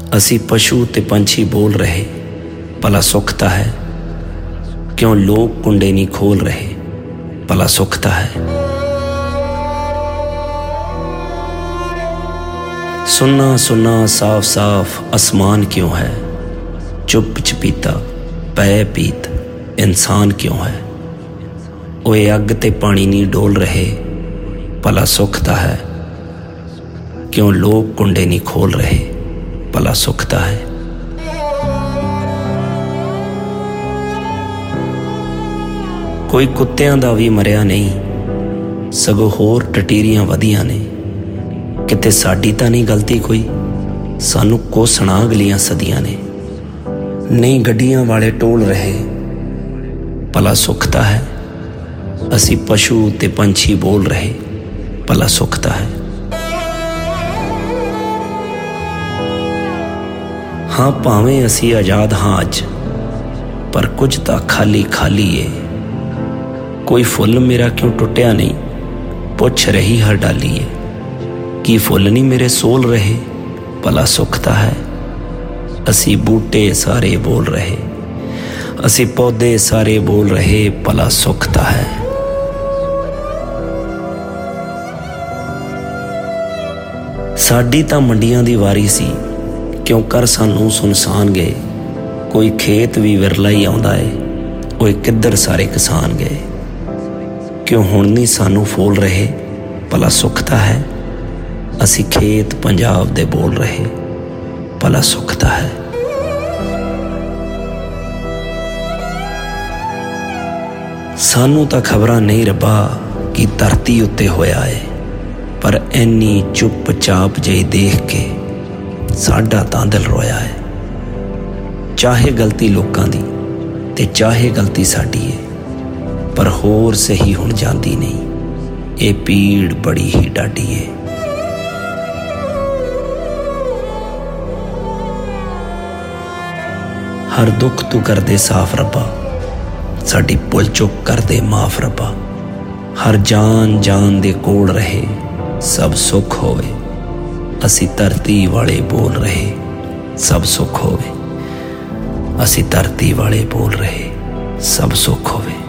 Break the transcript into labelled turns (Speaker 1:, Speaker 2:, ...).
Speaker 1: असी पशु ते पंछी बोल रहे, भला सुख ता है। क्यों लोग कुंडे नहीं खोल रहे, भला सुख ता है। सुन्ना सुन्ना साफ साफ आसमान क्यों है, चुप चपीता पै पीत इंसान क्यों है। ओए अग ते पानी नहीं डोल रहे, भला सुख ता है। क्यों लोग कुंडे नहीं खोल रहे, भला सुख ता है। कोई कुत्तियां दा भी मरिया नहीं, सगों होर टटीरियां वधियां ने। किते साडी तां नहीं गलती कोई, सानू कोसना अगलियां सदियां ने। नहीं गड्डियां वाले टोल रहे, भला सुख ता है। असी पशु ते पंछी बोल रहे, भला सुख ता है। हाँ भावें असी आजाद हाँ अज, पर कुछ तां खाली खाली है। कोई फुल मेरा क्यों टुटिया नहीं, पुछ रही हर डाली है। कि फुल नहीं मेरे सोल रहे, भला सुख ता है। असी बूटे सारे बोल रहे, असी पौधे सारे बोल रहे, भला सुख ता है। साडी तां मंडियां दी वारी सी, क्यों कर सानू सुनसान गए। कोई खेत भी विरला ही आउंदा है, ओए किधर सारे किसान गए। क्यों हुण नहीं सानू फोल रहे, भला सुख ता है। असी खेत पंजाब दे बोल रहे, भला सुख ता है। सानू तां खबरां नहीं रब्बा कि धरती उत्ते होया है, पर इन्नी चुप चाप जही देख के साडा तां दिल रोया है। चाहे गलती लोकां दी ते चाहे गलती साडी है, पर होर सही हुण जांदी नहीं। ये पीड़ बड़ी ही डाडी है। हर दुख तू कर दे साफ रब्बा, साडी भुल चुक कर दे माफ रब्बा। हर जान जान दे कोल रहे, सब सुख होवे। असी धरती वाले बोल रहे, सब सुख होवे। असी धरती वाले बोल रहे, सब सुख होवे।